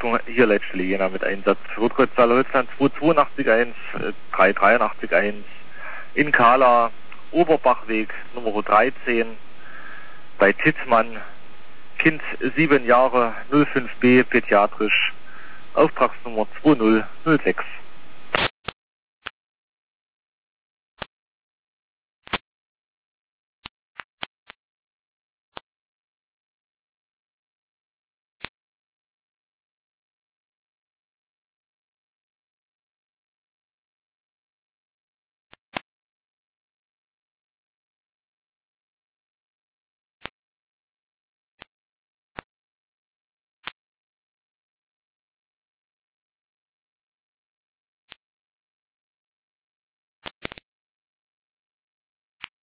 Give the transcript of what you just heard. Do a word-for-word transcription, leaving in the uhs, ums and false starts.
Achtung, hier letztlich Jena mit Einsatz. Rotkreuzzahl Holzland zwei zwei acht eins, drei drei acht eins. In Kala, Oberbachweg Nummer dreizehn. Bei Tittmann, Kind sieben Jahre, null fünf B, pädiatrisch. Auftragsnummer zwei null null sechs.